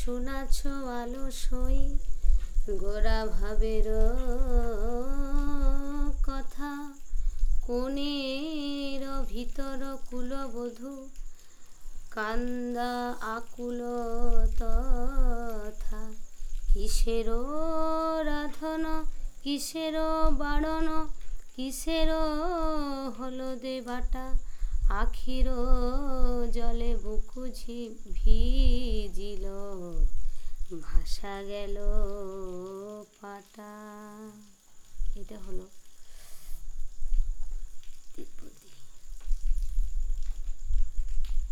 শোনাছ আলসই গোরা ভাবের কথা, কোণের ভিতর কুলবধূ কান্দা আকুল তথা। কিসের রাধন কিসের বাড়ন কিসের হলদে বাটা, আখির জলে বুকু ভিজিল ভাসা গেল পাটা। এটা হলো